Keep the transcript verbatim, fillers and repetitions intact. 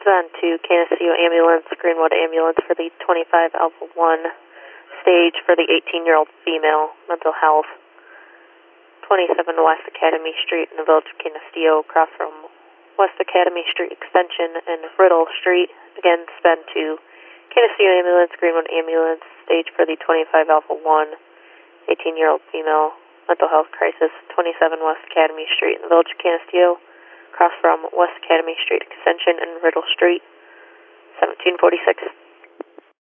on to Canisteo Ambulance, Greenwood Ambulance for the twenty-five Alpha one stage for the eighteen-year-old female, mental health. twenty-seven West Academy Street in the village of Canisteo, across from West Academy Street Extension and Riddle Street. Again, spend to Canisteo Ambulance, Greenwood Ambulance, stage for the twenty-five Alpha one, eighteen-year-old female, mental health crisis, twenty-seven West Academy Street in the village of Canisteo, across from West Academy Street Extension and Riddle Street, seventeen forty-six.